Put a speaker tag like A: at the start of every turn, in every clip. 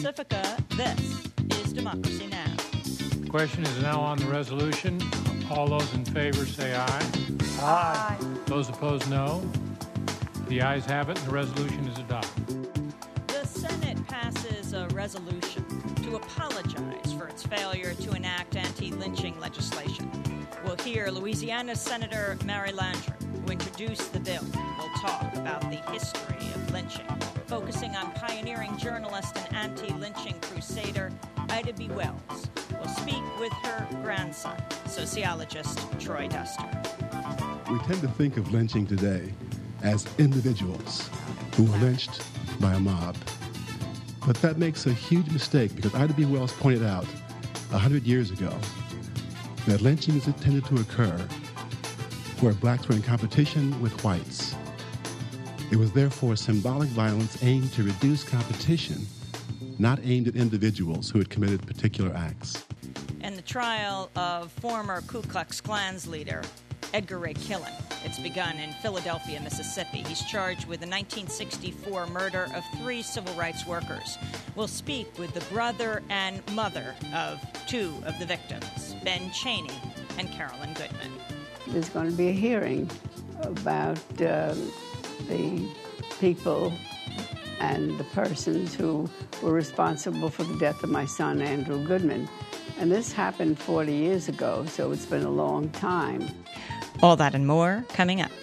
A: Pacifica. This is Democracy Now!
B: The question is now on the resolution. All those in favor say aye.
C: Aye.
B: Those opposed, no. The ayes have it, and the resolution is adopted.
A: The Senate passes a resolution to apologize for its failure to enact anti-lynching legislation. We'll hear Louisiana Senator Mary Landrieu, who introduced the bill. We'll talk about the history of lynching, focusing on pioneering journalist and anti-lynching crusader Ida B. Wells. We'll speak with her grandson, sociologist Troy Duster.
D: We tend to think of lynching today as individuals who were lynched by a mob. But that makes a huge mistake, because Ida B. Wells pointed out 100 years ago that lynching is intended to occur where blacks were in competition with whites. It was therefore symbolic violence aimed to reduce competition, not aimed at individuals who had committed particular acts.
A: And the trial of former Ku Klux Klan's leader, Edgar Ray Killen. It's begun in Philadelphia, Mississippi. He's charged with the 1964 murder of 3 civil rights workers. We'll speak with the brother and mother of 2 of the victims, Ben Cheney and Carolyn Goodman.
E: There's going to be a hearing about the people and the persons who were responsible for the death of my son, Andrew Goodman. And this happened 40 years ago, so it's been a long time.
A: All that and more coming up.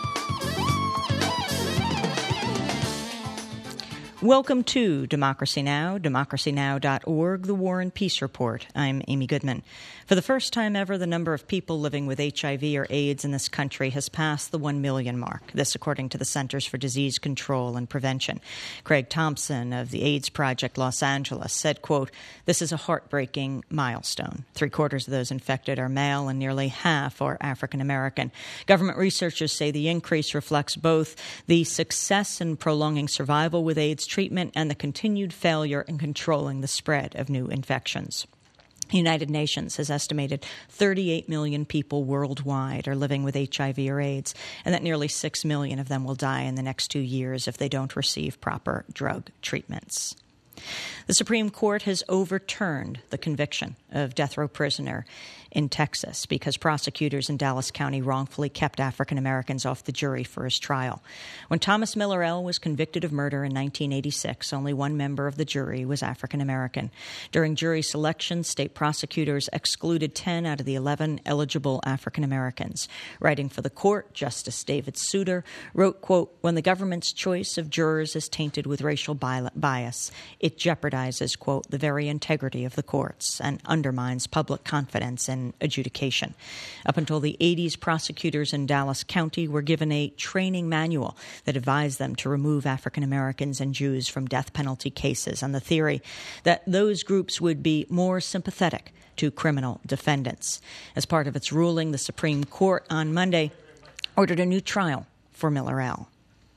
A: Welcome to Democracy Now!, democracynow.org, the War and Peace Report. I'm Amy Goodman. For the first time ever, the number of people living with HIV or AIDS in this country has passed the 1 million mark. This according to the Centers for Disease Control and Prevention. Craig Thompson of the AIDS Project Los Angeles said, quote, "This is a heartbreaking milestone. 3/4 of those infected are male and nearly half are African American. Government researchers say the increase reflects both the success in prolonging survival with AIDS treatment and the continued failure in controlling the spread of new infections." The United Nations has estimated 38 million people worldwide are living with HIV or AIDS, and that nearly 6 million of them will die in the next 2 years if they don't receive proper drug treatments. The Supreme Court has overturned the conviction of death row prisoner in Texas because prosecutors in Dallas County wrongfully kept African Americans off the jury for his trial. When Thomas Millerell was convicted of murder in 1986, only one member of the jury was African American. During jury selection, state prosecutors excluded 10 out of the 11 eligible African Americans. Writing for the court, Justice David Souter wrote, quote, "When the government's choice of jurors is tainted with racial bias, it jeopardizes, quote, the very integrity of the courts and undermines public confidence in adjudication." Up until the 80s, prosecutors in Dallas County were given a training manual that advised them to remove African Americans and Jews from death penalty cases on the theory that those groups would be more sympathetic to criminal defendants. As part of its ruling, the Supreme Court on Monday ordered a new trial for Millerell.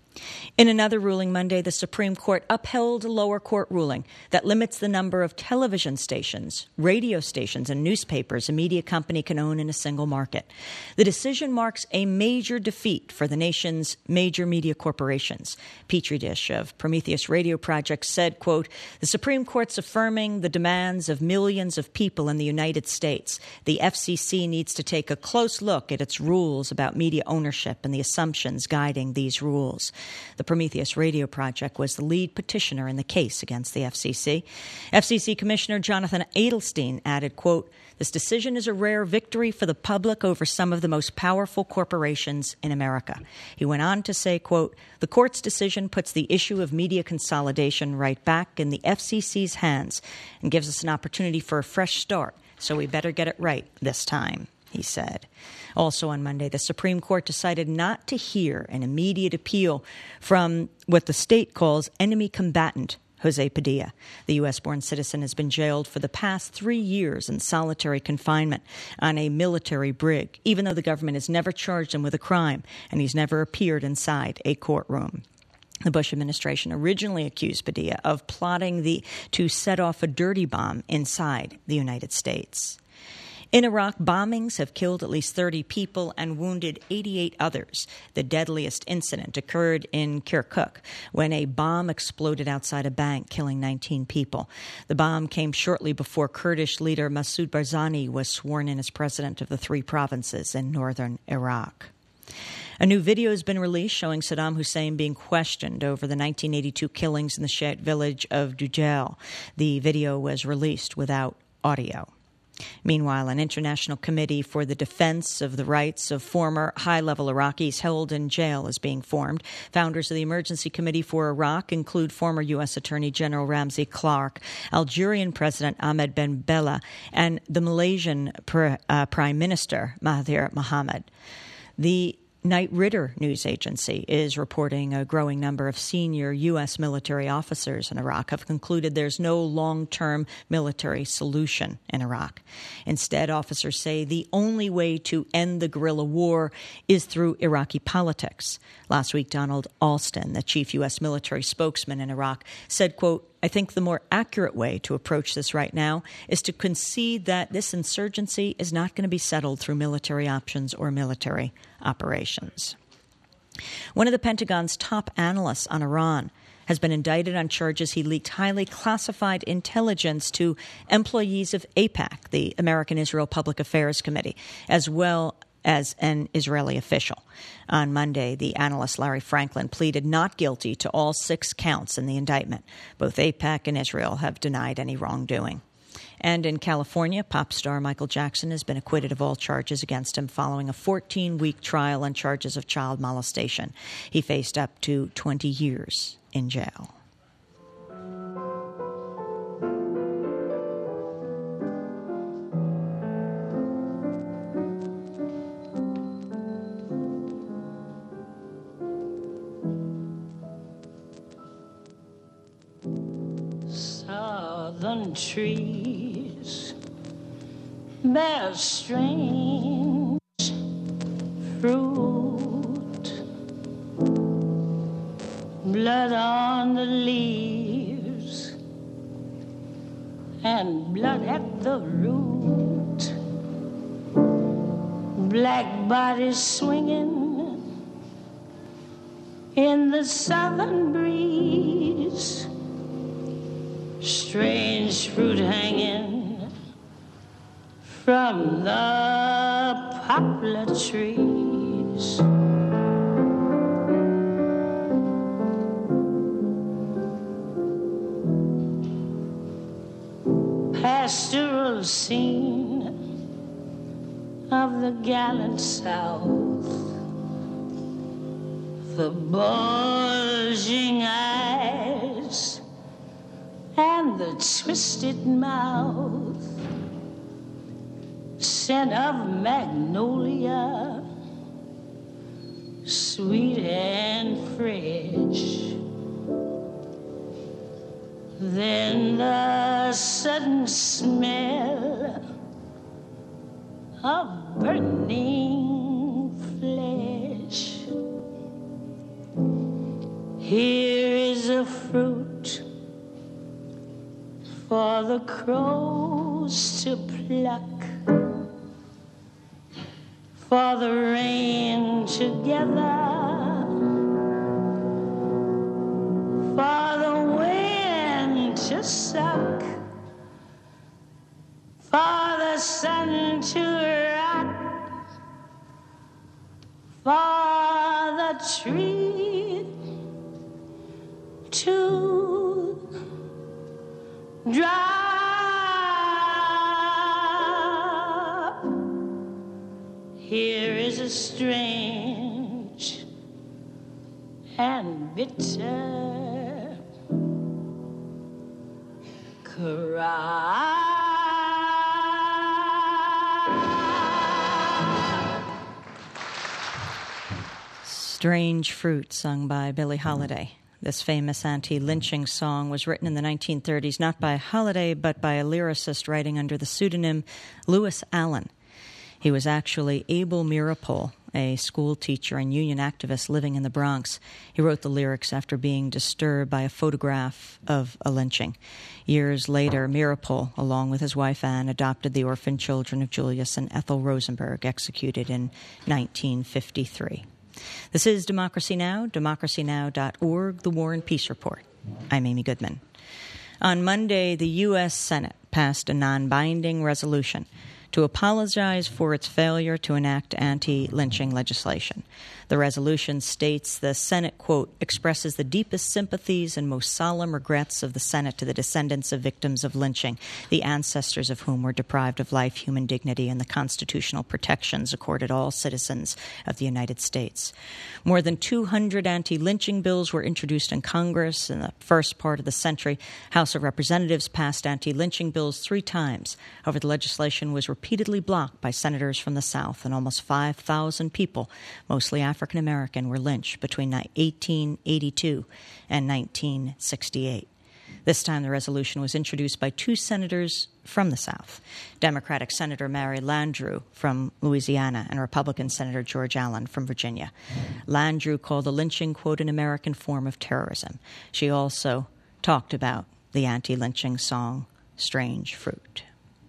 A: In another ruling Monday, the Supreme Court upheld a lower court ruling that limits the number of television stations, radio stations, and newspapers a media company can own in a single market. The decision marks a major defeat for the nation's major media corporations. Petri Dish of Prometheus Radio Project said, quote, "The Supreme Court's affirming the demands of millions of people in the United States. The FCC needs to take a close look at its rules about media ownership and the assumptions guiding these rules." The Prometheus Radio Project was the lead petitioner in the case against the FCC. FCC Commissioner Jonathan Adelstein added, quote, "This decision is a rare victory for the public over some of the most powerful corporations in America." He went on to say, quote, "The court's decision puts the issue of media consolidation right back in the FCC's hands and gives us an opportunity for a fresh start, so we better get it right this time," he said. Also on Monday, the Supreme Court decided not to hear an immediate appeal from what the state calls enemy combatant Jose Padilla. The U.S.-born citizen has been jailed for the past 3 years in solitary confinement on a military brig, even though the government has never charged him with a crime and he's never appeared inside a courtroom. The Bush administration originally accused Padilla of plotting to set off a dirty bomb inside the United States. In Iraq, bombings have killed at least 30 people and wounded 88 others. The deadliest incident occurred in Kirkuk when a bomb exploded outside a bank, killing 19 people. The bomb came shortly before Kurdish leader Masoud Barzani was sworn in as president of the three provinces in northern Iraq. A new video has been released showing Saddam Hussein being questioned over the 1982 killings in the Shiite village of Dujal. The video was released without audio. Meanwhile, an international committee for the defense of the rights of former high-level Iraqis held in jail is being formed. Founders of the Emergency Committee for Iraq include former U.S. Attorney General Ramsey Clark, Algerian President Ahmed Ben Bella, and the Malaysian Prime Minister Mahathir Mohamad. The Knight Ridder news agency is reporting a growing number of senior U.S. military officers in Iraq have concluded there's no long-term military solution in Iraq. Instead, officers say the only way to end the guerrilla war is through Iraqi politics. Last week, Donald Alston, the chief U.S. military spokesman in Iraq, said, quote, "I think the more accurate way to approach this right now is to concede that this insurgency is not going to be settled through military options or military operations." One of the Pentagon's top analysts on Iran has been indicted on charges he leaked highly classified intelligence to employees of AIPAC, the American Israel Public Affairs Committee, as well as an Israeli official. On Monday, the analyst Larry Franklin pleaded not guilty to all 6 counts in the indictment. Both AIPAC and Israel have denied any wrongdoing. And in California, pop star Michael Jackson has been acquitted of all charges against him following a 14-week trial on charges of child molestation. He faced up to 20 years in jail.
C: Southern trees bear strange fruit, blood on the leaves and blood at the root, black bodies swinging in the southern breeze, strange fruit hanging from the poplar trees. Pastoral scene of the gallant South, the bulging eyes and the twisted mouth, scent of magnolia, sweet and fresh. Then the sudden smell of burning flesh. Here is a fruit for the crows to pluck, for the rain to gather, for the wind to suck, for the sun to rock, for the tree to drop. Here is a strange and bitter cry.
A: Strange Fruit, sung by Billie Holiday. This famous anti-lynching song was written in the 1930s, not by Holiday, but by a lyricist writing under the pseudonym Lewis Allen. He was actually Abel Meeropol, a school teacher and union activist living in the Bronx. He wrote the lyrics after being disturbed by a photograph of a lynching. Years later, Meeropol, along with his wife Anne, adopted the orphan children of Julius and Ethel Rosenberg, executed in 1953. This is Democracy Now!, democracynow.org, The War and Peace Report. I'm Amy Goodman. On Monday, the U.S. Senate passed a non-binding resolution to apologize for its failure to enact anti-lynching legislation. The resolution states the Senate, quote, expresses the deepest sympathies and most solemn regrets of the Senate to the descendants of victims of lynching, the ancestors of whom were deprived of life, human dignity, and the constitutional protections accorded all citizens of the United States. More than 200 anti-lynching bills were introduced in Congress in the first part of the century. House of Representatives passed anti-lynching bills 3 times. However, the legislation was repeatedly blocked by senators from the South, and almost 5,000 people, mostly African American, were lynched between 1882 and 1968. This time the resolution was introduced by 2 senators from the South, Democratic Senator Mary Landrieu from Louisiana and Republican Senator George Allen from Virginia. Landrieu called the lynching, quote, an American form of terrorism. She also talked about the anti-lynching song, Strange Fruit.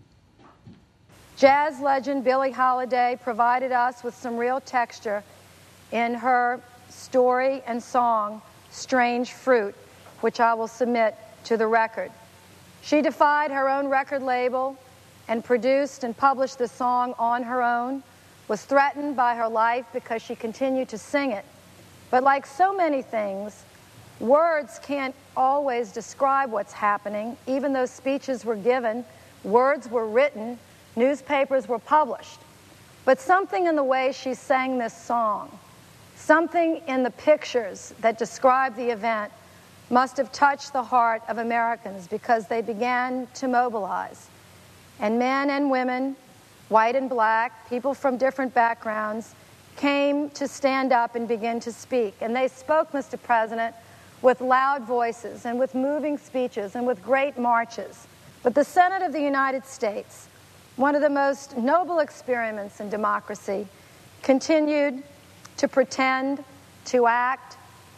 F: Jazz legend Billie Holiday provided us with some real texture in her story and song, Strange Fruit, which I will submit to the record. She defied her own record label and produced and published the song on her own, was threatened by her life because she continued to sing it. But like so many things, words can't always describe what's happening. Even though speeches were given, words were written, newspapers were published. But something in the way she sang this song, something in the pictures that describe the event, must have touched the heart of Americans, because they began to mobilize. And men and women, white and black, people from different backgrounds, came to stand up and begin to speak. And they spoke, Mr. President, with loud voices and with moving speeches and with great marches. But the Senate of the United States, one of the most noble experiments in democracy, continued to pretend, to act,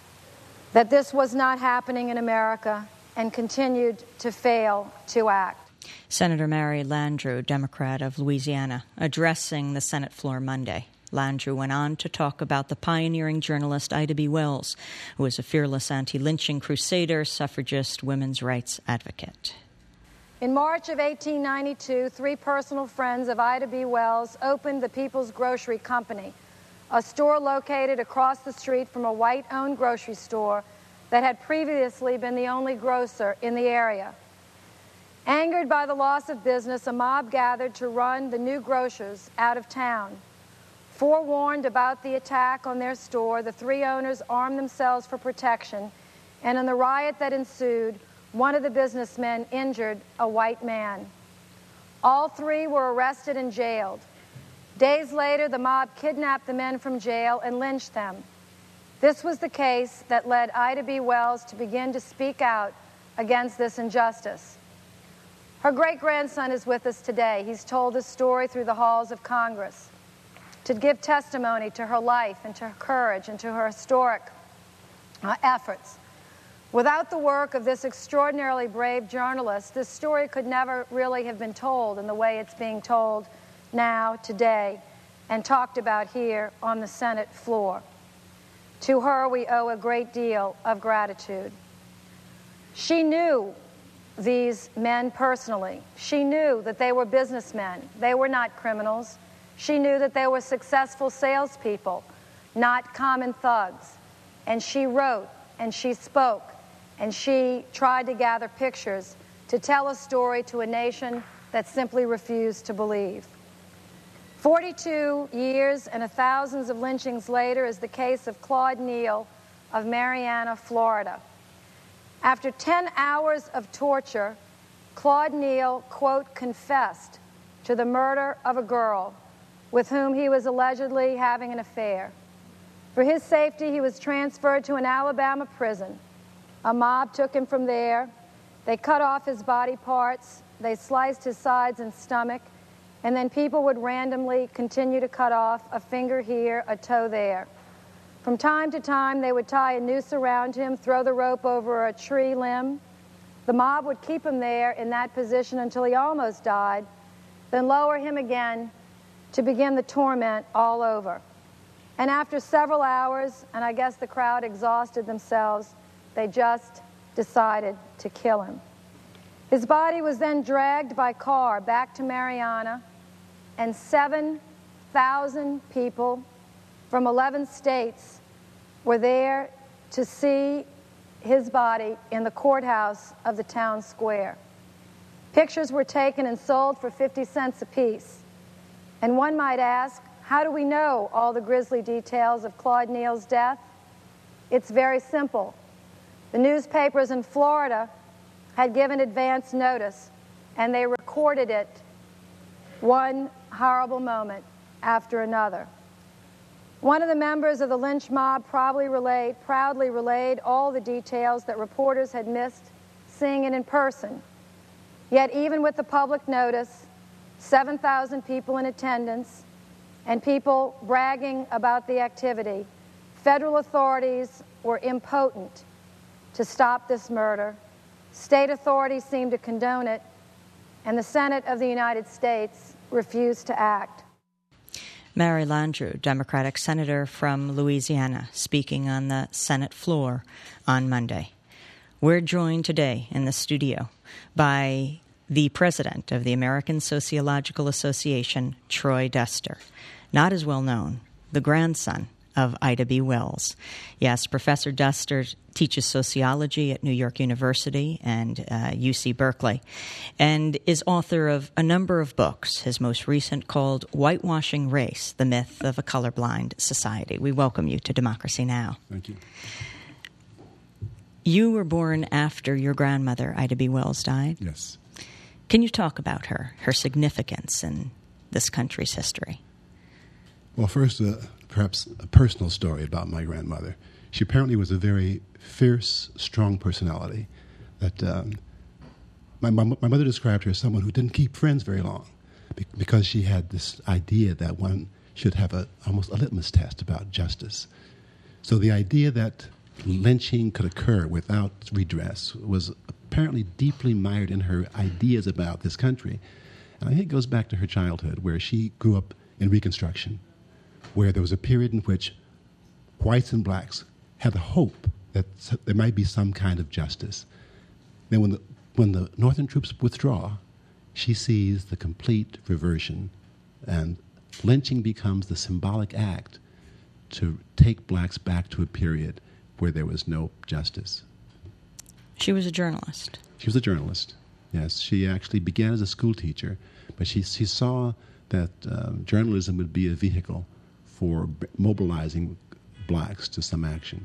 F: that this was not happening in America, and continued to fail to act.
A: Senator Mary Landrieu, Democrat of Louisiana, addressing the Senate floor Monday. Landrieu went on to talk about the pioneering journalist Ida B. Wells, who was a fearless anti-lynching crusader, suffragist, women's rights advocate.
F: In March of 1892, 3 personal friends of Ida B. Wells opened the People's Grocery Company, a store located across the street from a white-owned grocery store that had previously been the only grocer in the area. Angered by the loss of business, a mob gathered to run the new grocers out of town. Forewarned about the attack on their store, the 3 owners armed themselves for protection, and in the riot that ensued, one of the businessmen injured a white man. All 3 were arrested and jailed. Days later, the mob kidnapped the men from jail and lynched them. This was the case that led Ida B. Wells to begin to speak out against this injustice. Her great-grandson is with us today. He's told this story through the halls of Congress to give testimony to her life and to her courage and to her historic efforts. Without the work of this extraordinarily brave journalist, this story could never really have been told in the way it's being told now, today, and talked about here on the Senate floor. To her, we owe a great deal of gratitude. She knew these men personally. She knew that they were businessmen. They were not criminals. She knew that they were successful salespeople, not common thugs. And she wrote, and she spoke, and she tried to gather pictures to tell a story to a nation that simply refused to believe. 42 years and thousands of lynchings later is the case of Claude Neal of Marianna, Florida. After 10 hours of torture, Claude Neal, quote, confessed to the murder of a girl with whom he was allegedly having an affair. For his safety, he was transferred to an Alabama prison. A mob took him from there. They cut off his body parts. They sliced his sides and stomach. and then people would randomly continue to cut off a finger here, a toe there. From time to time, they would tie a noose around him, throw the rope over a tree limb. The mob would keep him there in that position until he almost died, then lower him again to begin the torment all over. And after several hours, and I guess the crowd exhausted themselves, they just decided to kill him. His body was then dragged by car back to Mariana, and 7,000 people from 11 states were there to see his body in the courthouse of the town square. Pictures were taken and sold for 50 cents apiece. And one might ask, how do we know all the grisly details of Claude Neal's death? It's very simple. The newspapers in Florida had given advance notice, and they recorded it one horrible moment after another. One of the members of the lynch mob proudly relayed all the details that reporters had missed seeing it in person. Yet even with the public notice, 7,000 people in attendance, and people bragging about the activity, federal authorities were impotent to stop this murder. State authorities seemed to condone it, and the Senate of the United States refused to act.
A: Mary Landrieu, Democratic Senator from Louisiana, speaking on the Senate floor on Monday. We're joined today in the studio by the president of the American Sociological Association, Troy Duster, not as well known, the grandson of Ida B. Wells. Yes, Professor Duster teaches sociology at New York University and UC Berkeley, and is author of a number of books, his most recent called Whitewashing Race, The Myth of a Colorblind Society. We welcome you to Democracy Now!
D: Thank you.
A: You were born after your grandmother, Ida B. Wells, died?
D: Yes.
A: Can you talk about her significance in this country's history?
D: Well, first, perhaps a personal story about my grandmother. She apparently was a very fierce, strong personality. That my mother described her as someone who didn't keep friends very long because she had this idea that one should have almost a litmus test about justice. So the idea that lynching could occur without redress was apparently deeply mired in her ideas about this country. And I think it goes back to her childhood, where she grew up in Reconstruction, where there was a period in which whites and blacks had the hope that there might be some kind of justice. Then when the Northern troops withdraw, she sees the complete reversion, and lynching becomes the symbolic act to take blacks back to a period where there was no justice.
A: She was a journalist.
D: She was a journalist, yes. She actually began as a school teacher, but she saw that journalism would be a vehicle for mobilizing blacks to some action.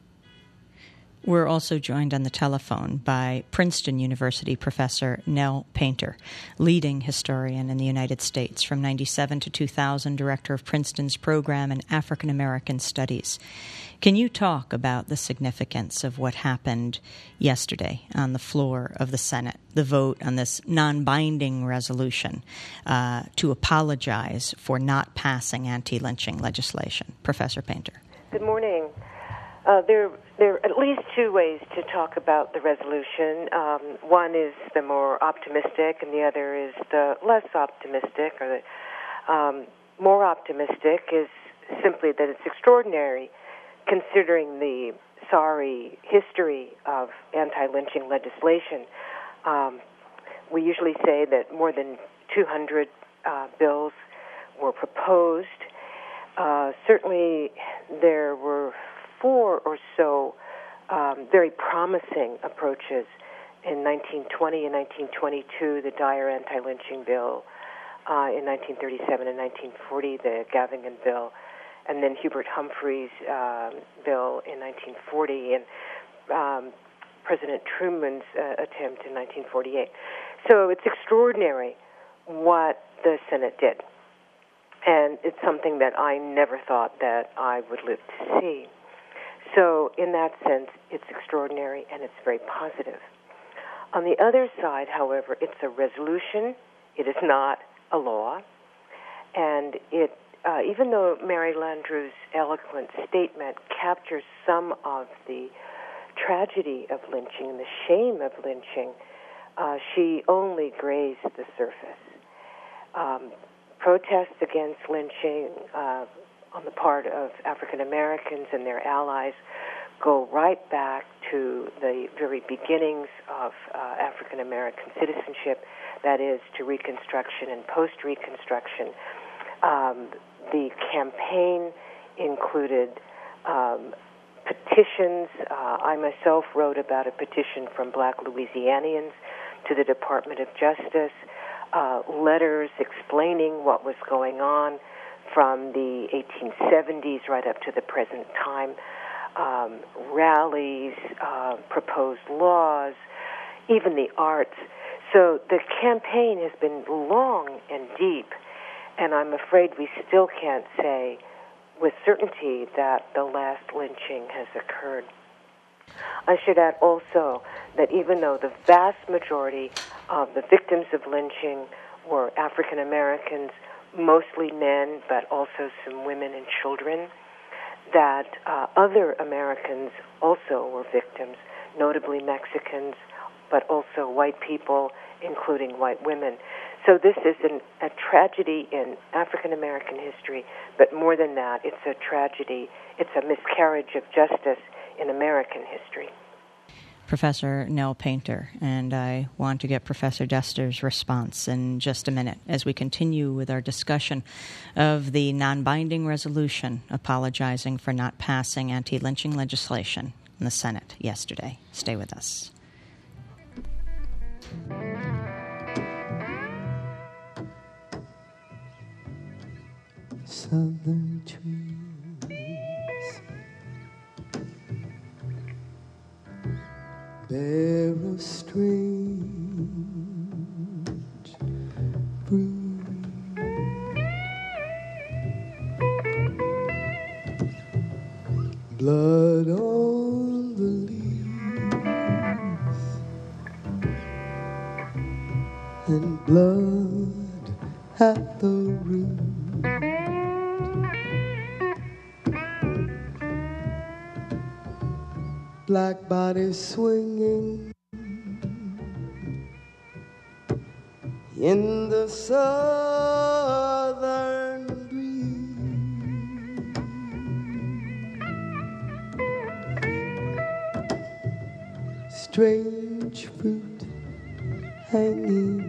A: We're also joined on the telephone by Princeton University professor Nell Painter, leading historian in the United States from 1997 to 2000, director of Princeton's program in African American Studies. Can you talk about the significance of what happened yesterday on the floor of the Senate, the vote on this non-binding resolution to apologize for not passing anti-lynching legislation? Professor Painter.
G: Good morning. There are at least two ways to talk about the resolution. One is the more optimistic, and the other is the less optimistic. Or the more optimistic is simply that it's extraordinary, considering the sorry history of anti-lynching legislation. We usually say that more than 200 bills were proposed. Certainly, there were 4 or so very promising approaches in 1920 and 1922, the Dyer anti-lynching bill, in 1937 and 1940, the Gavigan bill, and then Hubert Humphrey's bill in 1940, and President Truman's attempt in 1948. So it's extraordinary what the Senate did. And it's something that I never thought that I would live to see. So in that sense, it's extraordinary and it's very positive. On the other side, however, it's a resolution. It is not a law, and it, even though Mary Landrieu's eloquent statement captures some of the tragedy of lynching and the shame of lynching, she only grazed the surface. Protests against lynching on the part of African Americans and their allies go right back to the very beginnings of African American citizenship, that is, to Reconstruction and post-Reconstruction. The campaign included petitions. I myself wrote about a petition from Black Louisianians to the Department of Justice, letters explaining what was going on from the 1870s right up to the present time, rallies, proposed laws, even the arts. So the campaign has been long and deep, and I'm afraid we still can't say with certainty that the last lynching has occurred. I should add also that even though the vast majority of the victims of lynching were African Americans, mostly men, but also some women and children, that other Americans also were victims, notably Mexicans, but also white people, including white women. So this is a tragedy in African American history, but more than that, it's a tragedy, it's a miscarriage of justice in American history.
A: Professor Nell Painter, and I want to get Professor Dester's response in just a minute as we continue with our discussion of the non-binding resolution apologizing for not passing anti-lynching legislation in the Senate yesterday. Stay with us.
H: Southern trees bear a strange fruit. Blood on the leaves and blood at the root. Black bodies swinging in the southern breeze. Strange fruit hanging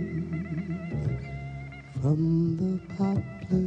H: from the poplar.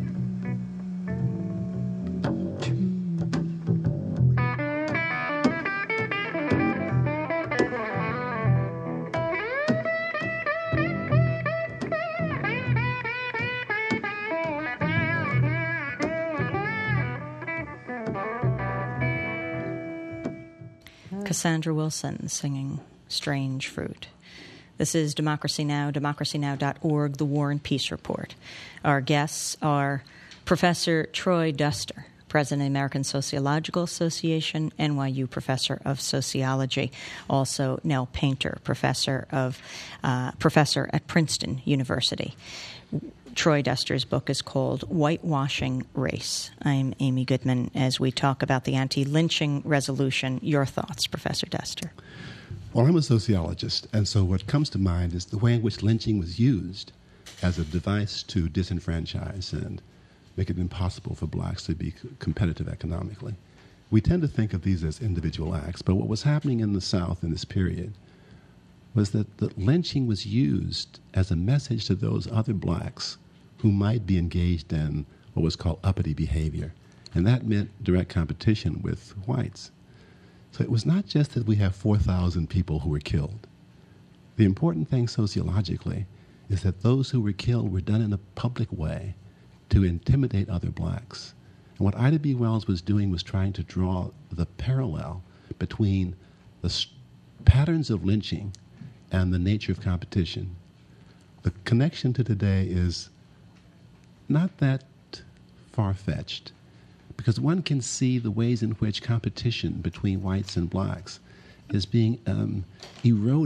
A: Cassandra Wilson singing Strange Fruit. This is Democracy Now!, democracynow.org, The War and Peace Report. Our guests are Professor Troy Duster, President of the American Sociological Association, NYU Professor of Sociology. Also, Nell Painter, Professor at Princeton University. Troy Duster's book is called Whitewashing Race. I'm Amy Goodman as we talk about the anti-lynching resolution. Your thoughts, Professor Duster?
D: Well, I'm a sociologist, and so what comes to mind is the way in which lynching was used as a device to disenfranchise and make it impossible for blacks to be competitive economically. We tend to think of these as individual acts, but what was happening in the South in this period was that the lynching was used as a message to those other blacks who might be engaged in what was called uppity behavior. And that meant direct competition with whites. So it was not just that we have 4,000 people who were killed. The important thing sociologically is that those who were killed were done in a public way to intimidate other blacks. And what Ida B. Wells was doing was trying to draw the parallel between the patterns of lynching and the nature of competition. The connection to today is not that far-fetched, because one can see the ways in which competition between whites and blacks is being eroded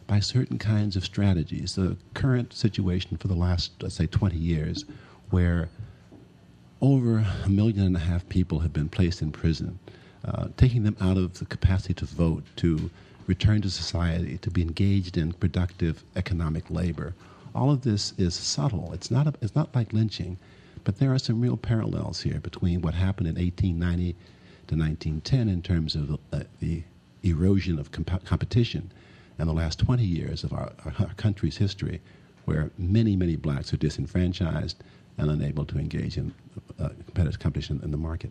D: by certain kinds of strategies. The current situation for the last, let's say, 20 years, where over 1.5 million people have been placed in prison, taking them out of the capacity to vote, to return to society, to be engaged in productive economic labor. All of this is subtle. It's not like lynching, but there are some real parallels here between what happened in 1890 to 1910 in terms of the erosion of competition and the last 20 years of our country's history, where many, many blacks are disenfranchised and unable to engage in competitive competition in the market.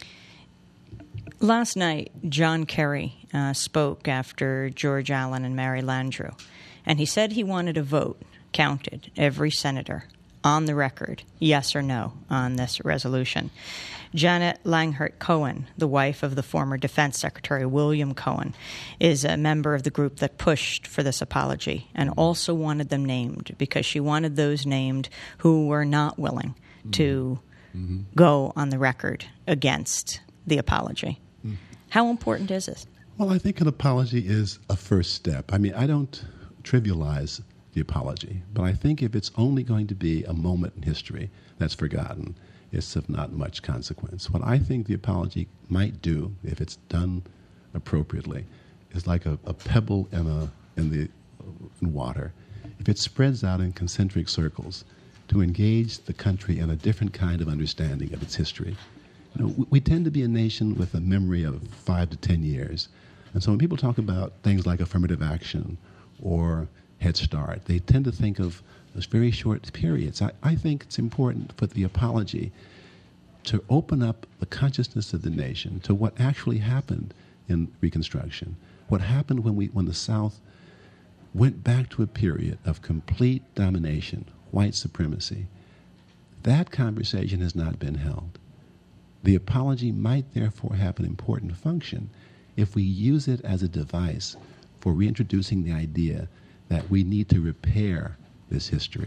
A: Last night, John Kerry spoke after George Allen and Mary Landrieu, and he said he wanted a vote counted, every senator, on the record, yes or no, on this resolution. Janet Langhart Cohen, the wife of the former Defense Secretary William Cohen, is a member of the group that pushed for this apology and also wanted them named because she wanted those named who were not willing to go on the record against the apology. How important is this?
D: Well, I think an apology is a first step. I mean, I don't trivialize the apology, but I think if it's only going to be a moment in history that's forgotten, it's of not much consequence. What I think the apology might do, if it's done appropriately, is like a pebble in water. If it spreads out in concentric circles to engage the country in a different kind of understanding of its history. You know, we tend to be a nation with a memory of 5 to 10 years. And so when people talk about things like affirmative action or Head Start, they tend to think of those very short periods. I think it's important for the apology to open up the consciousness of the nation to what actually happened in Reconstruction, what happened when the South went back to a period of complete domination, white supremacy. That conversation has not been held. The apology might therefore have an important function if we use it as a device for reintroducing the idea that we need to repair this history.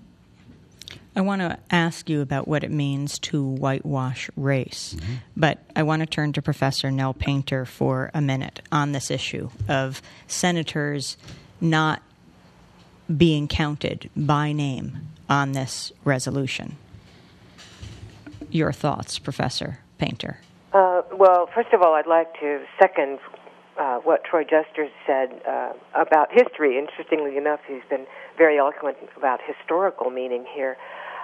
A: I want to ask you about what it means to whitewash race, but I want to turn to Professor Nell Painter for a minute on this issue of senators not being counted by name on this resolution. Your thoughts, Professor Painter?
G: Well, first of all, I'd like to second what Troy Juster said about history. Interestingly enough, he's been very eloquent about historical meaning here.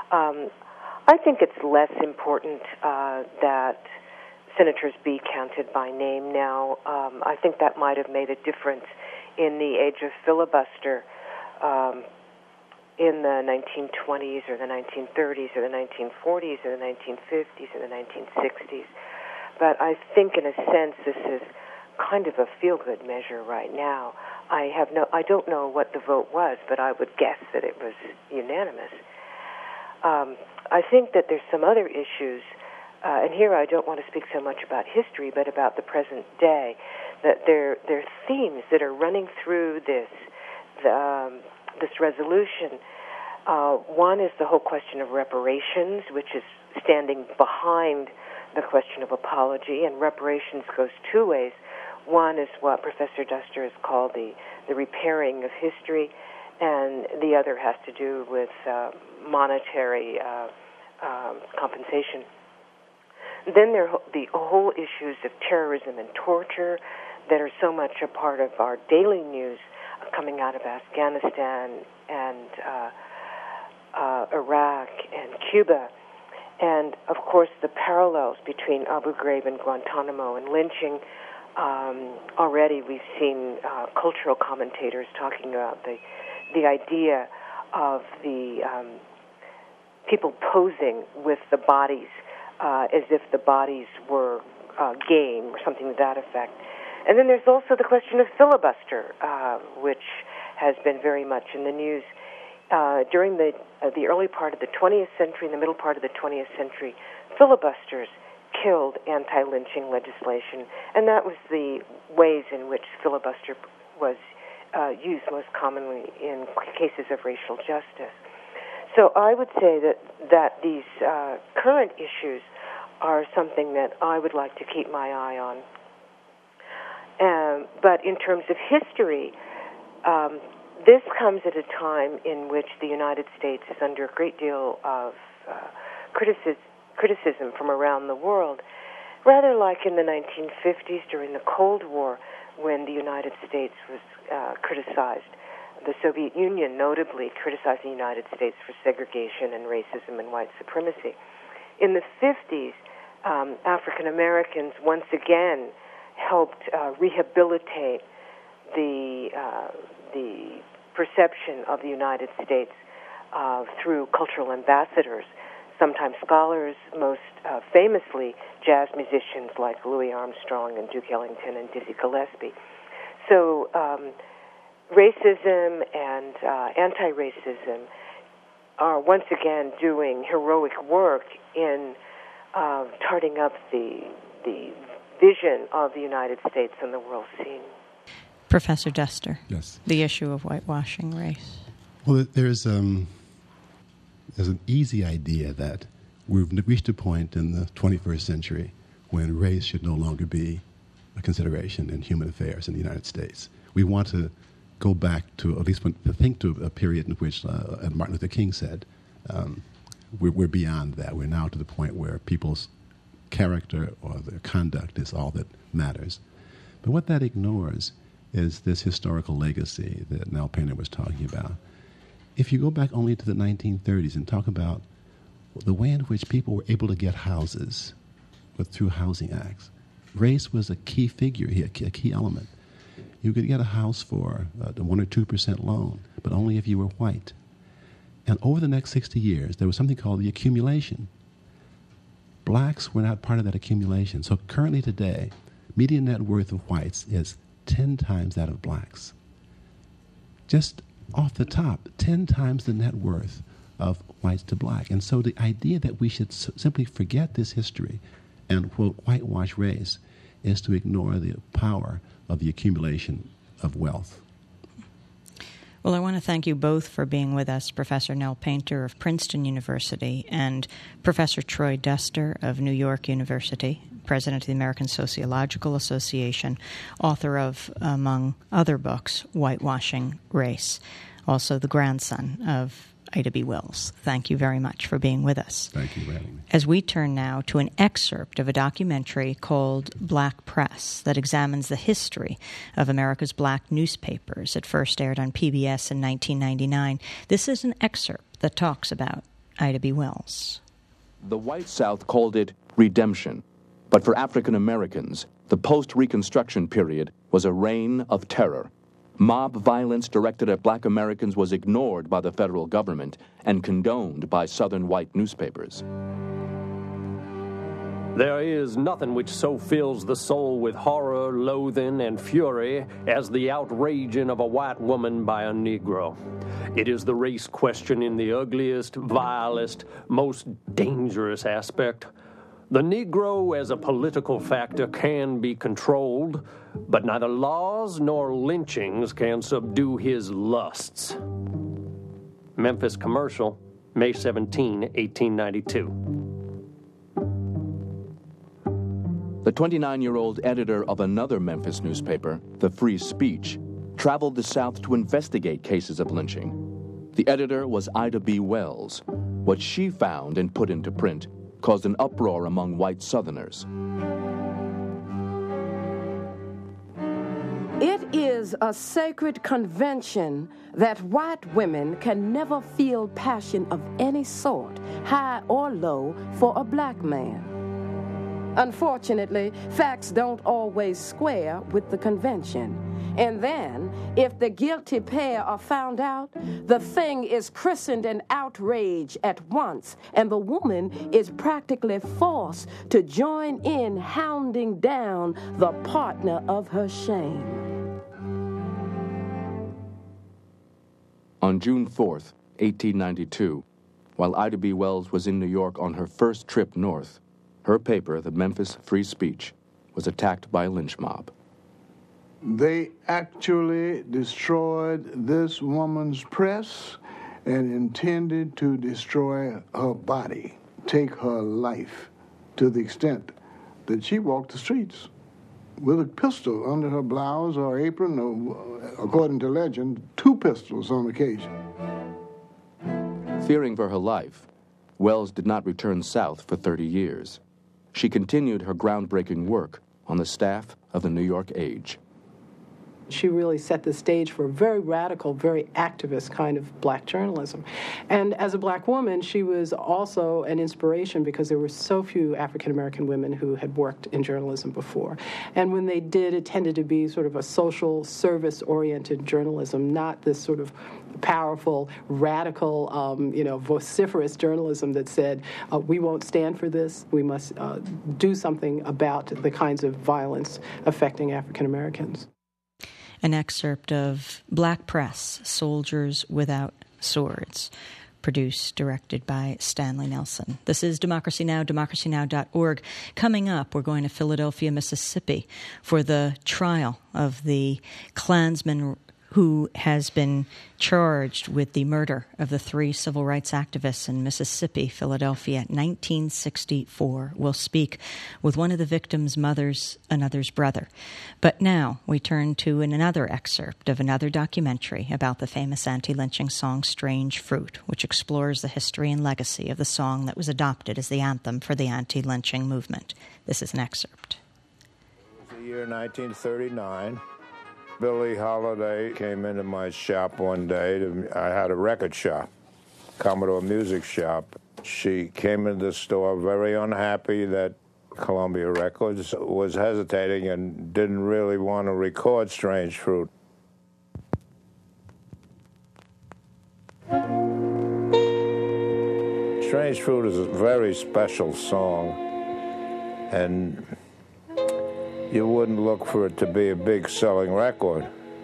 G: I think it's less important that senators be counted by name now. I think that might have made a difference in the age of filibuster in the 1920s or the 1930s or the 1940s or the 1950s or the 1960s. But I think, in a sense, this is kind of a feel-good measure right now. I don't know what the vote was, but I would guess that it was unanimous. I think that there's some other issues, and here I don't want to speak so much about history, but about the present day, that there are themes that are running through this resolution. One is the whole question of reparations, which is standing behind the question of apology, and reparations goes two ways. One is what Professor Juster has called the repairing of history, and the other has to do with monetary compensation. Then there are the whole issues of terrorism and torture that are so much a part of our daily news coming out of Afghanistan and Iraq and Cuba. And, of course, the parallels between Abu Ghraib and Guantanamo and lynching. Already we've seen cultural commentators talking about the idea of the people posing with the bodies as if the bodies were game or something to that effect. And then there's also the question of filibuster, which has been very much in the news. During the early part of the 20th century and the middle part of the 20th century, filibusters killed anti-lynching legislation, and that was the ways in which filibuster was used most commonly in cases of racial justice. So I would say that these current issues are something that I would like to keep my eye on. But in terms of history, this comes at a time in which the United States is under a great deal of criticism from around the world, rather like in the 1950s during the Cold War, when the United States was criticized. The Soviet Union notably criticized the United States for segregation and racism and white supremacy. In the 50s, African Americans once again helped rehabilitate the perception of the United States through cultural ambassadors, sometimes scholars, most famously jazz musicians like Louis Armstrong and Duke Ellington and Dizzy Gillespie. So racism and anti-racism are once again doing heroic work in tarting up the vision of the United States on the world scene.
A: Professor Dester.
D: Yes.
A: The issue of whitewashing race.
D: Well, there's an easy idea that we've reached a point in the 21st century when race should no longer be a consideration in human affairs in the United States. We want to go back to, at least think to a period in which, as Martin Luther King said, we're beyond that. We're now to the point where people's character or their conduct is all that matters. But what that ignores is this historical legacy that Nell Painter was talking about. If you go back only to the 1930s and talk about the way in which people were able to get houses through housing acts, race was a key figure here, a key element. You could get a house for a 1 or 2% loan, but only if you were white. And over the next 60 years, there was something called the accumulation. Blacks were not part of that accumulation. So currently today, median net worth of whites is 10 times that of blacks. Just off the top, 10 times the net worth of whites to black. And so the idea that we should simply forget this history and, quote, whitewash race is to ignore the power of the accumulation of wealth.
A: Well, I want to thank you both for being with us, Professor Nell Painter of Princeton University and Professor Troy Dester of New York University, president of the American Sociological Association, author of, among other books, Whitewashing Race, also the grandson of Ida B. Wells. Thank you very much for being with us.
D: Thank you for having me. As
A: we turn now to an excerpt of a documentary called Black Press that examines the history of America's black newspapers. It first aired on PBS in 1999. This is an excerpt that talks about Ida B. Wells.
I: The white South called it redemption, but for African Americans, the post-Reconstruction period was a reign of terror. Mob violence directed at black Americans was ignored by the federal government and condoned by Southern white newspapers.
J: There is nothing which so fills the soul with horror, loathing, and fury as the outraging of a white woman by a Negro. It is the race question in the ugliest, vilest, most dangerous aspect. The Negro as a political factor can be controlled, but neither laws nor lynchings can subdue his lusts. Memphis Commercial, May 17, 1892.
I: The 29-year-old editor of another Memphis newspaper, The Free Speech, traveled the South to investigate cases of lynching. The editor was Ida B. Wells. What she found and put into print caused an uproar among white Southerners.
K: It is a sacred convention that white women can never feel passion of any sort, high or low, for a black man. Unfortunately, facts don't always square with the convention. And then, if the guilty pair are found out, the thing is christened an outrage at once, and the woman is practically forced to join in hounding down the partner of her shame.
I: On June 4th, 1892, while Ida B. Wells was in New York on her first trip north, her paper, the Memphis Free Speech, was attacked by a lynch mob.
L: They actually destroyed this woman's press and intended to destroy her body, take her life, to the extent that she walked the streets with a pistol under her blouse or apron, or, according to legend, 2 pistols on occasion.
I: Fearing for her life, Wells did not return south for 30 years. She continued her groundbreaking work on the staff of the New York Age.
M: She really set the stage for a very radical, very activist kind of black journalism. And as a black woman, she was also an inspiration because there were so few African-American women who had worked in journalism before. And when they did, it tended to be sort of a social service-oriented journalism, not this sort of powerful, radical, vociferous journalism that said, we won't stand for this, we must do something about the kinds of violence affecting African Americans.
A: An excerpt of Black Press, Soldiers Without Swords, produced, directed by Stanley Nelson. This is Democracy Now!, democracynow.org. Coming up, we're going to Philadelphia, Mississippi for the trial of the Klansman who has been charged with the murder of the 3 civil rights activists in Mississippi, Philadelphia, 1964. We'll speak with one of the victims' mothers, another's brother. But now we turn to another excerpt of another documentary about the famous anti-lynching song Strange Fruit, which explores the history and legacy of the song that was adopted as the anthem for the anti-lynching movement. This is an excerpt.
N: It was the year 1939. Billie Holiday came into my shop one day. I had a record shop, Commodore Music Shop. She came into the store very unhappy that Columbia Records was hesitating and didn't really want to record Strange Fruit. Strange Fruit is a very special song, and you wouldn't look for it to be a big selling record.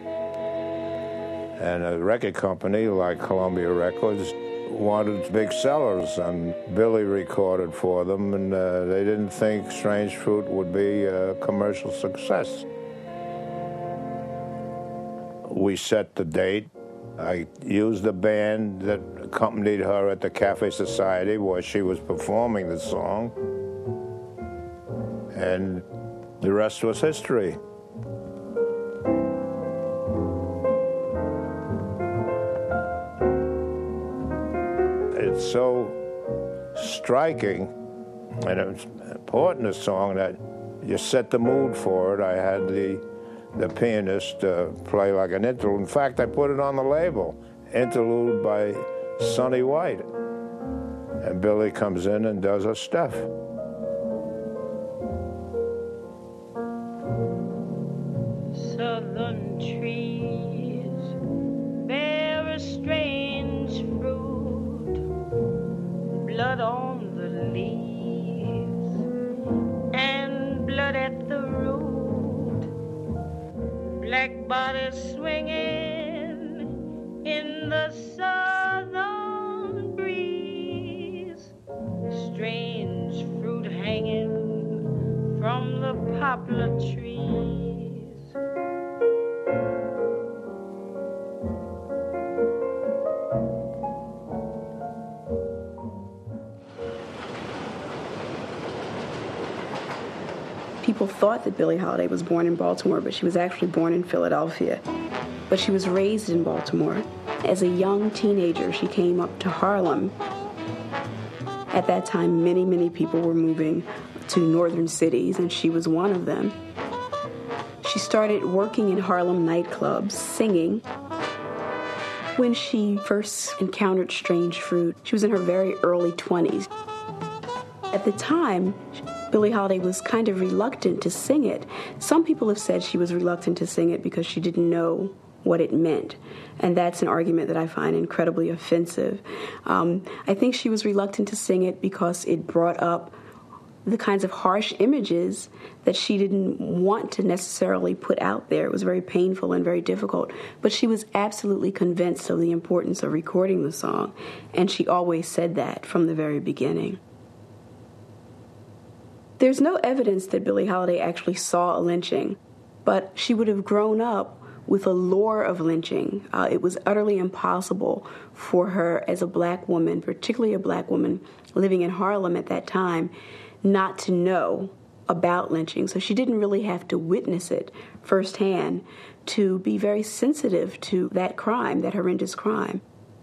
N: And a record company like Columbia Records wanted big sellers, and Billie recorded for them, and they didn't think Strange Fruit would be a commercial success. We set the date. I used the band that accompanied her at the Cafe Society where she was performing the song, and the rest was history. It's so striking and it's important, a song, that you set the mood for it. I had the pianist play like an interlude. In fact, I put it on the label, interlude by Sonny White. And Billie comes in and does her stuff.
C: Southern trees bear a strange fruit, blood on the leaves and blood at the root, black bodies swinging in the southern breeze, strange fruit hanging from the poplar trees.
O: People thought that Billie Holiday was born in Baltimore, but she was actually born in Philadelphia. But she was raised in Baltimore. As a young teenager, she came up to Harlem. At that time, many, many people were moving to northern cities, and she was one of them. She started working in Harlem nightclubs, singing. When she first encountered Strange Fruit, she was in her very early 20s. At the time, Billie Holiday was kind of reluctant to sing it. Some people have said she was reluctant to sing it because she didn't know what it meant. And that's an argument that I find incredibly offensive. I think she was reluctant to sing it because it brought up the kinds of harsh images that she didn't want to necessarily put out there. It was very painful and very difficult. But she was absolutely convinced of the importance of recording the song. And she always said that from the very beginning. There's no evidence that Billie Holiday actually saw a lynching, but she would have grown up with a lore of lynching. It was utterly impossible for her as a black woman, particularly a black woman living in Harlem at that time, not to know about lynching, so she didn't really have to witness it firsthand to be very sensitive to that crime, that horrendous crime.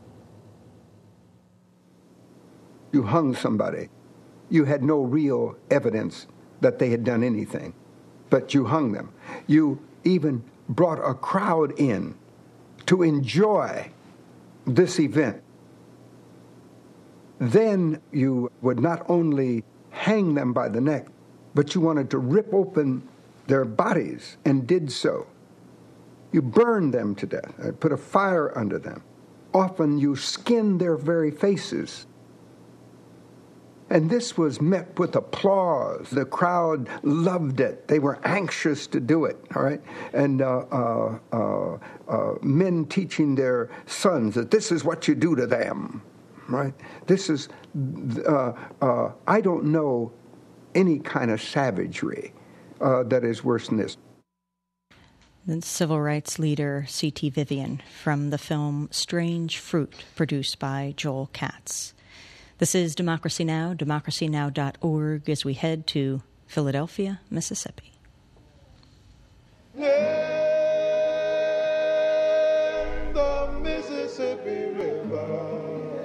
P: You hung somebody. You had no real evidence that they had done anything, but you hung them. You even brought a crowd in to enjoy this event. Then you would not only hang them by the neck, but you wanted to rip open their bodies and did so. You burned them to death, put a fire under them. Often you skinned their very faces. And this was met with applause. The crowd loved it. They were anxious to do it, all right? And men teaching their sons that this is what you do to them, right? This is, I don't know any kind of savagery that is worse than this.
A: The civil rights leader C.T. Vivian from the film Strange Fruit, produced by Joel Katz. This is Democracy Now!, democracynow.org, as we head to Philadelphia, Mississippi.
Q: The Mississippi River.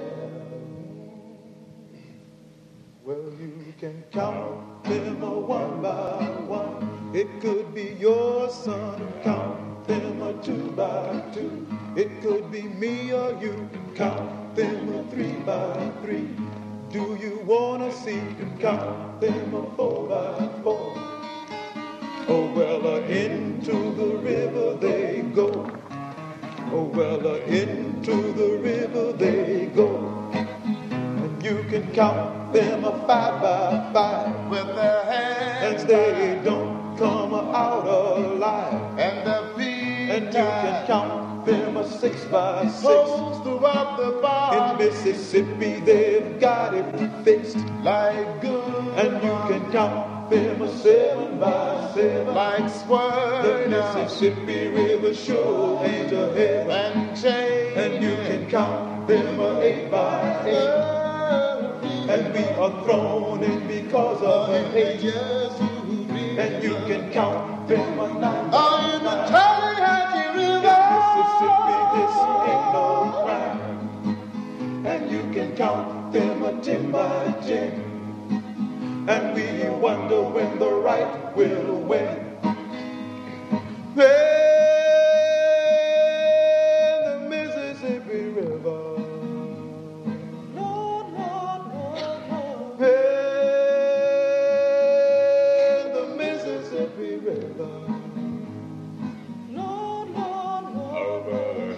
Q: Well, you can count them one by one. It could be your son. Count them 2 by 2. It could be me or you. Count them 3 by 3. Do you wanna see? Count them 4 by 4. Oh well, into the river they go. Oh well, into the river they go. And you can count them 5 by 5 with their hands, and they don't come out alive. And their feet, and you can count them 6 by 6 throughout the bar. In Mississippi they've got it fixed like good. And you can count them 7 by 7 like swirl. The Mississippi River sure ain't a head and chain. And you can count them 8 by 8. And we are thrown in because of the hate. And you can count them 9 by 9. Tallahatchie River. In Mississippi this ain't no crime. And you can count them 10 by 10. And we wonder when the right will win. Hey, the Mississippi River. Lord, Lord, Lord, Lord. Hey, the Mississippi River. Lord, Lord, Lord.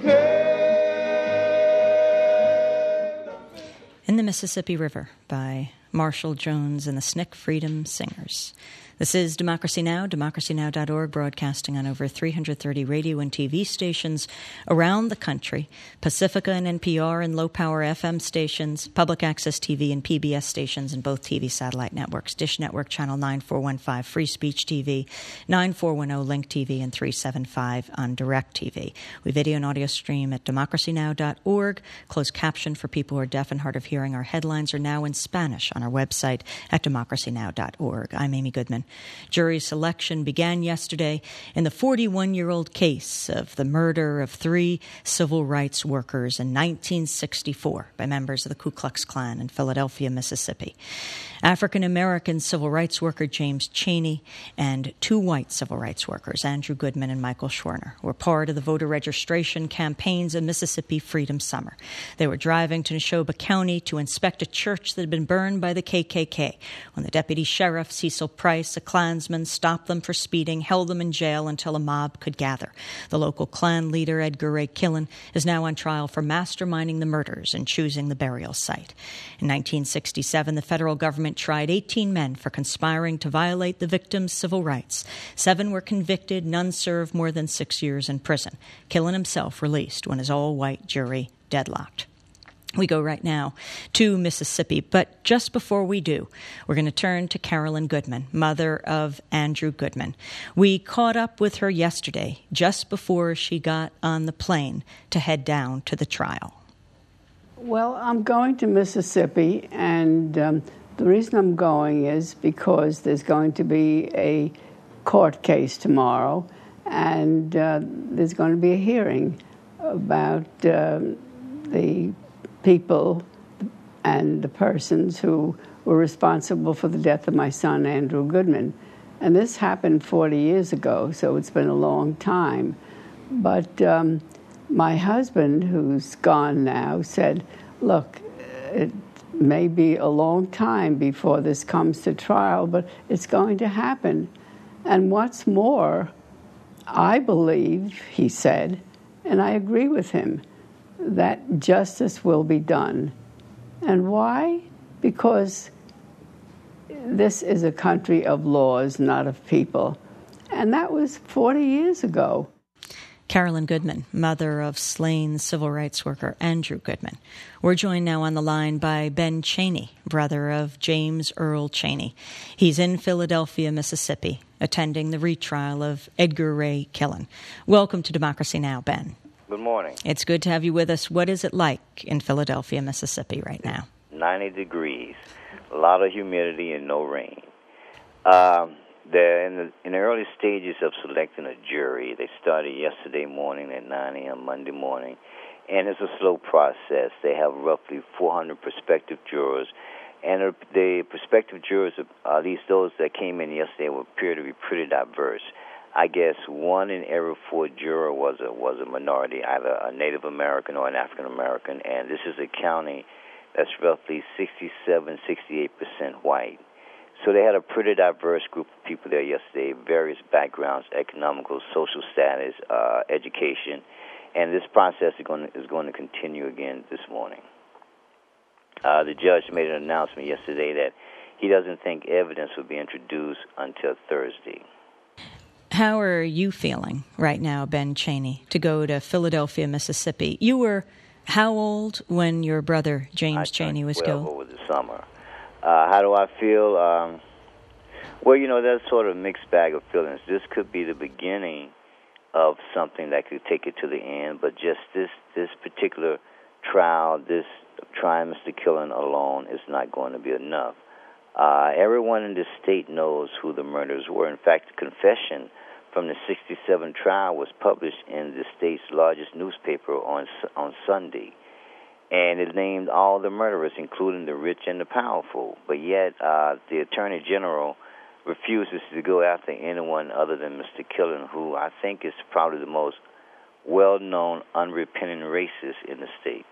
Q: Hey.
A: In the Mississippi River by Marshall Jones and the SNCC Freedom Singers. This is Democracy Now!, democracynow.org, broadcasting on over 330 radio and TV stations around the country, Pacifica and NPR and low-power FM stations, public access TV and PBS stations in both TV satellite networks, Dish Network Channel 9415, Free Speech TV, 9410 Link TV, and 375 on Direct TV. We video and audio stream at democracynow.org. Closed caption for people who are deaf and hard of hearing. Our headlines are now in Spanish on our website at democracynow.org. I'm Amy Goodman. Jury selection began yesterday in the 41-year-old case of the murder of 3 civil rights workers in 1964 by members of the Ku Klux Klan in Philadelphia, Mississippi. African-American civil rights worker James Chaney and 2 white civil rights workers, Andrew Goodman and Michael Schwerner, were part of the voter registration campaigns of Mississippi Freedom Summer. They were driving to Neshoba County to inspect a church that had been burned by the KKK when the deputy sheriff, Cecil Price, a Klansman, stopped them for speeding, held them in jail until a mob could gather. The local Klan leader, Edgar Ray Killen, is now on trial for masterminding the murders and choosing the burial site. In 1967, the federal government tried 18 men for conspiring to violate the victims' civil rights. 7 were convicted, none served more than 6 years in prison. Killen himself released when his all-white jury deadlocked. We go right now to Mississippi, but just before we do, we're going to turn to Carolyn Goodman, mother of Andrew Goodman. We caught up with her yesterday, just before she got on the plane to head down to the trial.
E: Well, I'm going to Mississippi, and The reason I'm going is because there's going to be a court case tomorrow, and there's going to be a hearing about the people and the persons who were responsible for the death of my son, Andrew Goodman. And this happened 40 years ago, so it's been a long time. But my husband, who's gone now, said, look, it may be a long time before this comes to trial, but it's going to happen. And what's more, I believe, he said, and I agree with him, that justice will be done. And why? Because this is a country of laws, not of people. And that was 40 years ago.
A: Carolyn Goodman, mother of slain civil rights worker Andrew Goodman. We're joined now on the line by Ben Chaney, brother of James Earl Chaney. He's in Philadelphia, Mississippi, attending the retrial of Edgar Ray Killen. Welcome to Democracy Now!, Ben.
R: Good morning.
A: It's good to have you with us. What is it like in Philadelphia, Mississippi right now?
R: 90 degrees, a lot of humidity and no rain. They're in the early stages of selecting a jury. They started yesterday morning at 9 a.m. Monday morning, and it's a slow process. They have roughly 400 prospective jurors, and the prospective jurors, at least those that came in yesterday, would appear to be pretty diverse. I guess 1 in every 4 juror was a minority, either a Native American or an African American, and this is a county that's roughly 67-68% white. So they had a pretty diverse group of people there yesterday, various backgrounds, economical, social status, education, and this process is going to continue again this morning. The judge made an announcement yesterday that he doesn't think evidence will be introduced until Thursday.
A: How are you feeling right now, Ben Chaney, to go to Philadelphia, Mississippi? You were how old when your brother James Chaney was killed?
R: Over the summer. How do I feel? Well, there's sort of a mixed bag of feelings. This could be the beginning of something that could take it to the end, but just this particular trial, this trying Mr. Killen alone is not going to be enough. Everyone in this state knows who the murderers were. In fact, the confession from the 1967 trial was published in the state's largest newspaper on Sunday. And it named all the murderers, including the rich and the powerful. But yet, the Attorney General refuses to go after anyone other than Mr. Killen, who I think is probably the most well-known unrepentant racist in the state.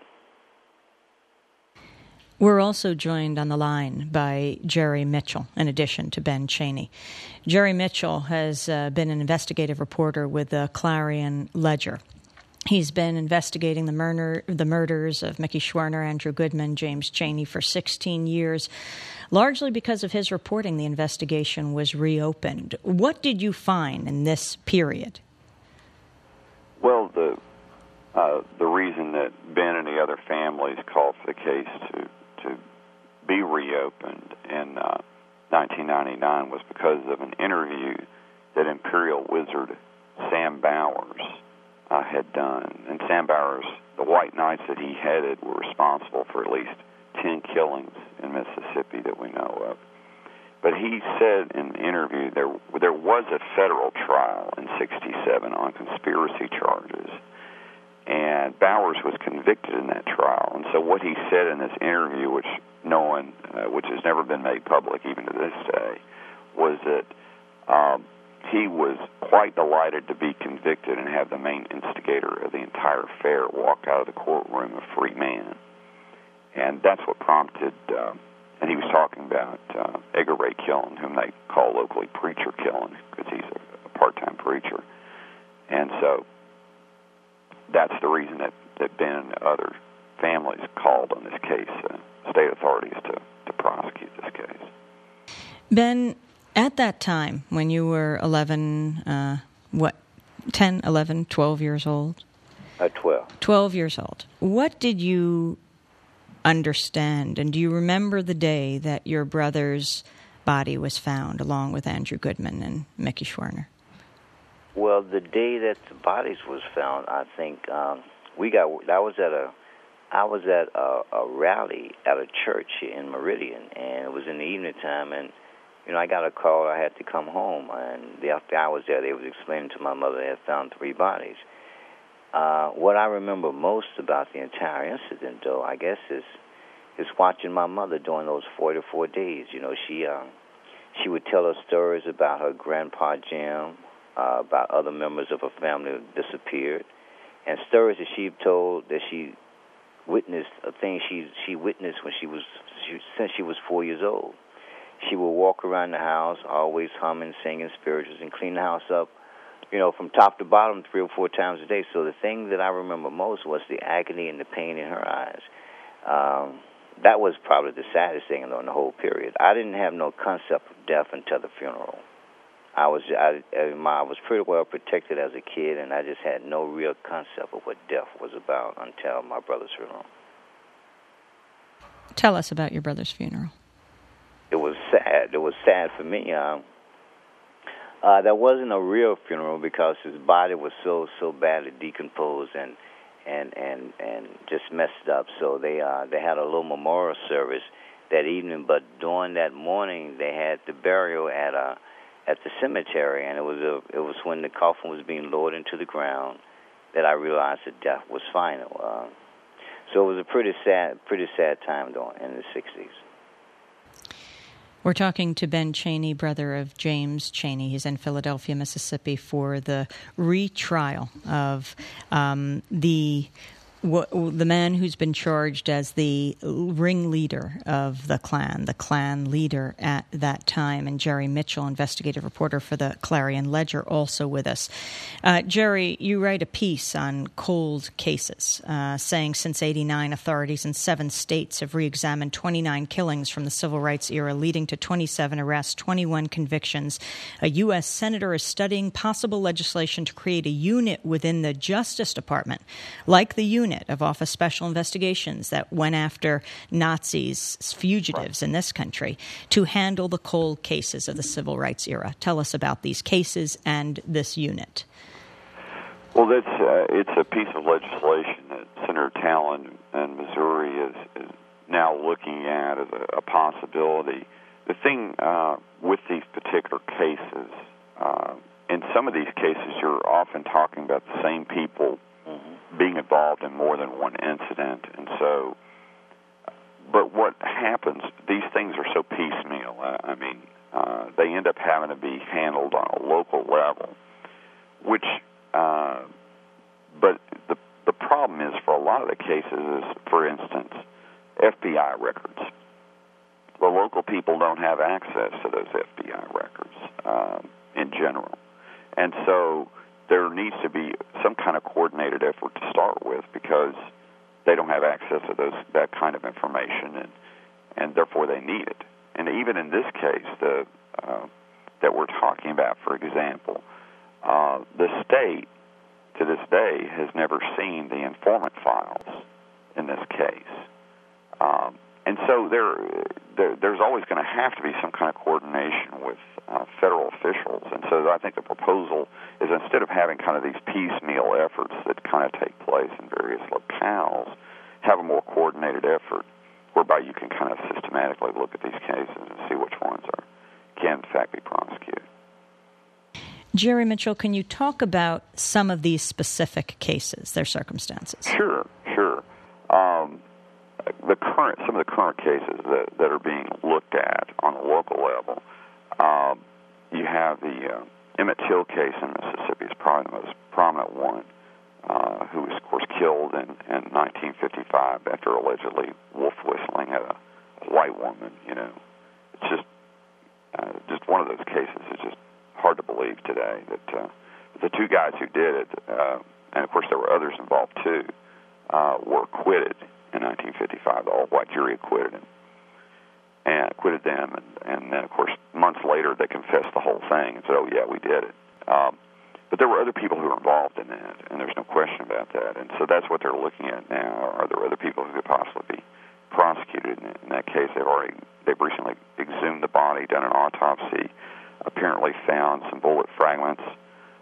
A: We're also joined on the line by Jerry Mitchell, in addition to Ben Chaney. Jerry Mitchell has been an investigative reporter with the Clarion Ledger. He's been investigating the murders of Mickey Schwerner, Andrew Goodman, James Chaney for 16 years. Largely because of his reporting, the investigation was reopened. What did you find in this period?
S: Well, the reason that Ben and the other families called for the case to be reopened in 1999 was because of an interview that Imperial Wizard Sam Bowers had done. And Sam Bowers, the White Knights that he headed, were responsible for at least 10 killings in Mississippi that we know of. But he said in the interview there was a federal trial in 1967 on conspiracy charges, and Bowers was convicted in that trial. And so what he said in this interview, which has never been made public even to this day, was that he was quite delighted to be convicted and have the main instigator of the entire affair walk out of the courtroom a free man. And that's what prompted, and he was talking about Edgar Ray Killen, whom they call locally Preacher Killen, because he's a part-time preacher. And so that's the reason that Ben and other families called on this case, state authorities, to prosecute this case.
A: Ben, at that time, when you were 10, 11, 12 years old?
R: 12.
A: 12 years old. What did you understand, and do you remember the day that your brother's body was found, along with Andrew Goodman and Mickey Schwerner?
R: Well, the day that the bodies was found, I think that was at a I was at a rally at a church in Meridian, and it was in the evening time, and I got a call. I had to come home, and after I was there, they was explaining to my mother they had found 3 bodies. What I remember most about the entire incident, though, I guess, is watching my mother during those 44 days. She would tell us stories about her grandpa Jim, about other members of her family who disappeared, and stories that she told that she witnessed, things she witnessed since she was 4 years old. She would walk around the house, always humming, singing spirituals, and clean the house up, from top to bottom 3 or 4 times a day. So the thing that I remember most was the agony and the pain in her eyes. That was probably the saddest thing in the whole period. I didn't have no concept of death until the funeral. I was pretty well protected as a kid, and I just had no real concept of what death was about until my brother's funeral.
A: Tell us about your brother's funeral.
R: It was sad. It was sad for me. There wasn't a real funeral because his body was so badly decomposed and just messed up. So they had a little memorial service that evening, but during that morning they had the burial at the cemetery, and it was when the coffin was being lowered into the ground that I realized that death was final. So it was a pretty sad time in the 60s.
A: We're talking to Ben Cheney, brother of James Cheney. He's in Philadelphia, Mississippi, for the retrial of the man who's been charged as the ringleader of the Klan leader at that time, and Jerry Mitchell, investigative reporter for the Clarion Ledger, also with us. Jerry, you write a piece on cold cases, saying since '89, authorities in 7 states have re-examined 29 killings from the civil rights era, leading to 27 arrests, 21 convictions. A U.S. senator is studying possible legislation to create a unit within the Justice Department, like the unit of Office Special Investigations that went after Nazis, fugitives in this country, to handle the cold cases of the civil rights era. Tell us about these cases and this unit.
S: Well, it's a piece of legislation that Senator Talon in Missouri is now looking at as a possibility. The thing with these particular cases, in some of these cases, you're often talking about the same people being involved in more than one incident, and so. But what happens? These things are so piecemeal. They end up having to be handled on a local level, which. But the problem is for a lot of the cases is, for instance, FBI records. The local people don't have access to those FBI records in general, and so. There needs to be some kind of coordinated effort to start with because they don't have access to that kind of information, and therefore they need it. And even in this case that we're talking about, for example, the state to this day has never seen the informant files in this case. And so there's always going to have to be some kind of coordination with federal officials. And so I think the proposal is, instead of having kind of these piecemeal efforts that kind of take place in various locales, have a more coordinated effort whereby you can kind of systematically look at these cases and see which ones can in fact be prosecuted.
A: Jerry Mitchell, can you talk about some of these specific cases, their circumstances?
S: Sure. Some of the current cases that are being looked at on a local level, you have the Emmett Till case in Mississippi is probably the most prominent one, who was, of course, killed in 1955 after allegedly wolf whistling at a white woman. It's just one of those cases. It's just hard to believe today that the 2 guys who did it, and of course there were others involved too, were acquitted in 1955. The all-white jury acquitted them, and then, of course, months later they confessed the whole thing and said, "Oh yeah, we did it." But there were other people who were involved in that, and there's no question about that. And so that's what they're looking at now. Are there other people who could possibly be prosecuted in that case? They've recently exhumed the body, done an autopsy, apparently found some bullet fragments.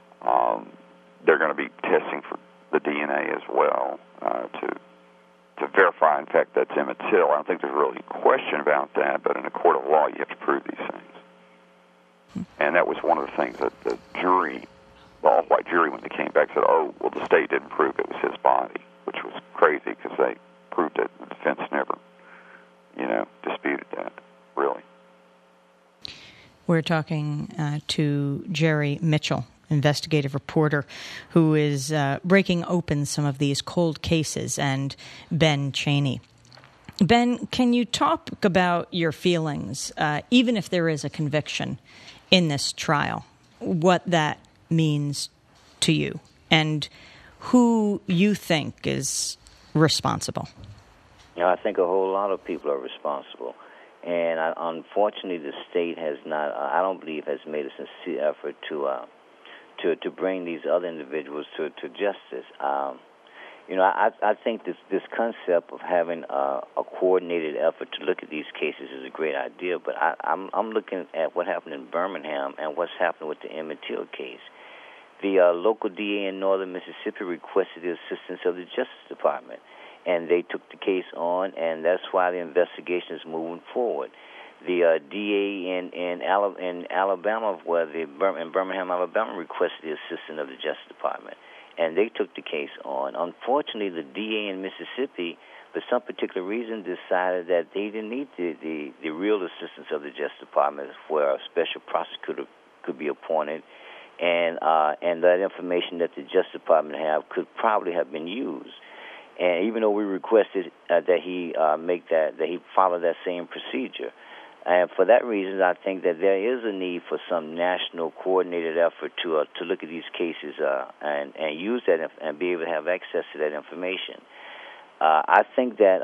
S: They're going to be testing for the DNA as well to verify, in fact, that's Emmett Till. I don't think there's really a question about that, but in a court of law, you have to prove these things. And that was one of the things that the jury, the all-white jury, when they came back, said, oh, well, the state didn't prove it was his body, which was crazy because they proved it. The defense never, disputed that, really.
A: We're talking to Jerry Mitchell, investigative reporter, who is breaking open some of these cold cases, and Ben Cheney. Ben, can you talk about your feelings, even if there is a conviction in this trial, what that means to you and who you think is responsible?
R: I think a whole lot of people are responsible. And unfortunately, the state has not, I don't believe, has made a sincere effort to bring these other individuals to justice. I think this concept of having a coordinated effort to look at these cases is a great idea, but I'm looking at what happened in Birmingham and what's happening with the Emmett Till case. The local DA in northern Mississippi requested the assistance of the Justice Department, and they took the case on, and that's why the investigation is moving forward. The DA in Alabama, in Birmingham, Alabama, requested the assistance of the Justice Department, and they took the case on. Unfortunately, the DA in Mississippi, for some particular reason, decided that they didn't need the real assistance of the Justice Department, where a special prosecutor could be appointed, and that information that the Justice Department could probably have been used. And even though we requested that he follow that same procedure, and for that reason, I think that there is a need for some national coordinated effort to look at these cases and use that and be able to have access to that information. I think that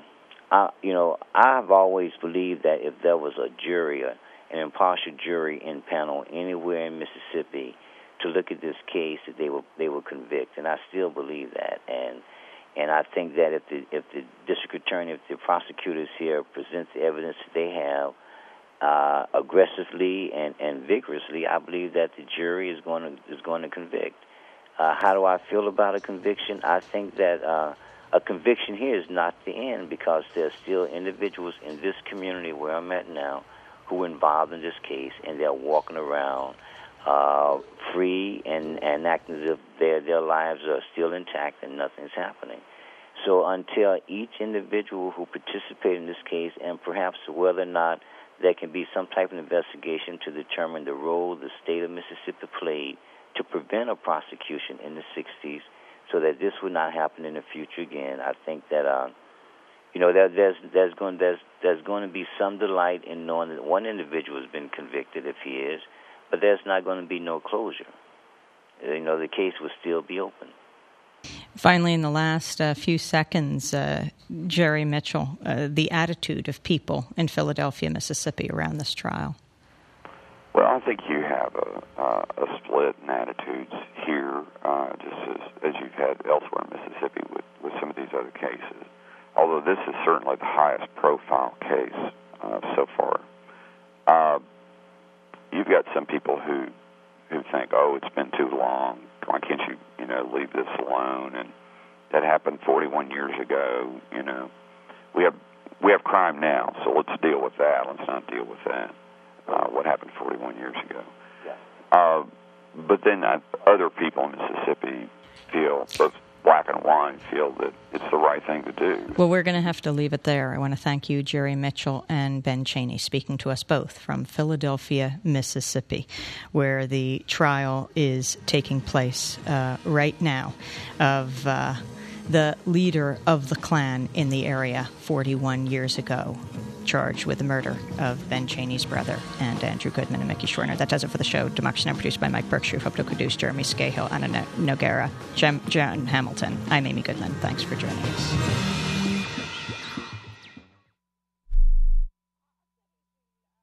R: I've always believed that if there was a jury, an impartial jury in panel anywhere in Mississippi to look at this case, that they will convict, and I still believe that. And I think that if the district attorney, if the prosecutors here present the evidence that they have aggressively and vigorously, I believe that the jury is going to convict. How do I feel about a conviction? I think that a conviction here is not the end, because there's still individuals in this community where I'm at now who are involved in this case, and they're walking around free and acting as if their lives are still intact and nothing's happening. So until each individual who participated in this case, and perhaps whether or not there can be some type of investigation to determine the role the state of Mississippi played to prevent a prosecution in the 60s so that this would not happen in the future again, I think that there's going to be some delight in knowing that one individual has been convicted, if he is, but there's not going to be no closure. The case will still be open.
A: Finally, in the last few seconds, Jerry Mitchell, the attitude of people in Philadelphia, Mississippi around this trial.
S: Well, I think you have a split in attitudes here, just as you've had elsewhere in Mississippi with some of these other cases. Although this is certainly the highest profile case so far. You've got some people who think, oh, it's been too long. Why can't you, leave this alone? And that happened 41 years ago. We have crime now, so let's deal with that. Let's not deal with that. What happened 41 years ago? Yeah. But then other people in Mississippi feel, both black and white, feel that it's the right thing to do.
A: Well, we're going to have to leave it there. I want to thank you, Jerry Mitchell and Ben Cheney, speaking to us both from Philadelphia, Mississippi, where the trial is taking place right now of the leader of the Klan in the area 41 years ago, charged with the murder of Ben Cheney's brother and Andrew Goodman and Mickey Schwerner. That does it for the show. Democracy Now! Produced by Mike Berkshire. Hope to produce Jeremy Scahill, Anna Noguera, John Hamilton. I'm Amy Goodman. Thanks for joining us.